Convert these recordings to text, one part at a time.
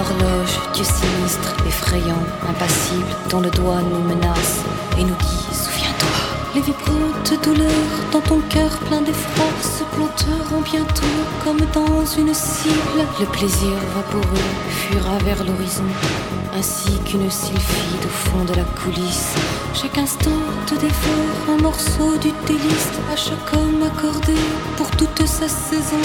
Horloge, Dieu sinistre, effrayant, impassible, dont le doigt nous menace et nous dit souviens-toi. Les vibrantes douleurs dans ton cœur plein d'effroi se planteront bientôt comme dans une cible. Le plaisir vaporeux fuira vers l'horizon, ainsi qu'une sylphide au fond de la coulisse. Chaque instant te dévore un morceau du délice, à chaque homme accordé pour toute sa saison.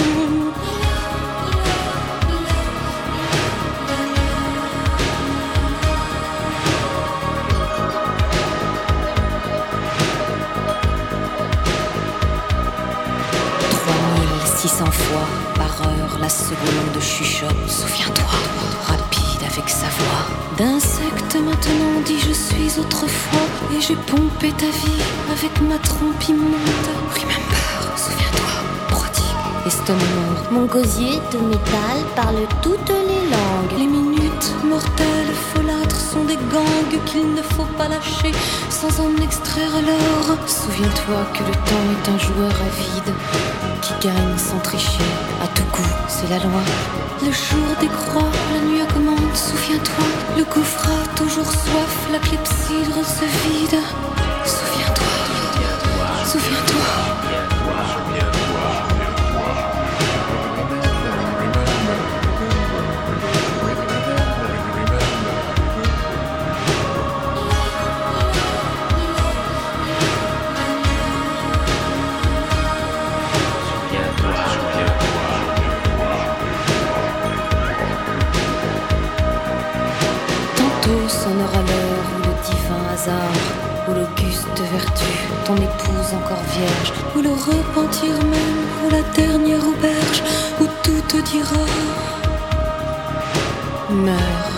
600 fois par heure la seconde chuchote. Souviens-toi, rapide avec sa voix. D'insecte maintenant dit je suis autrefois, et j'ai pompé ta vie avec ma trompe immonde. Remember, souviens-toi, prodigue, estomac. Mon gosier de métal parle toutes les langues. Les minutes mortelles folâtres sont des gangs qu'il ne faut pas lâcher sans en extraire alors. Souviens-toi que le temps est un joueur avide qui gagne sans tricher, à tout coup, c'est la loi. Le jour décroît, la nuit augmente, souviens-toi. Le gouffre a toujours soif, la clepsydre se vide. Souviens-toi, souviens-toi. Sonnera l'heure où le divin hasard, où l'auguste vertu, ton épouse encore vierge, où le repentir même, où la dernière auberge, où tout te dira meurs.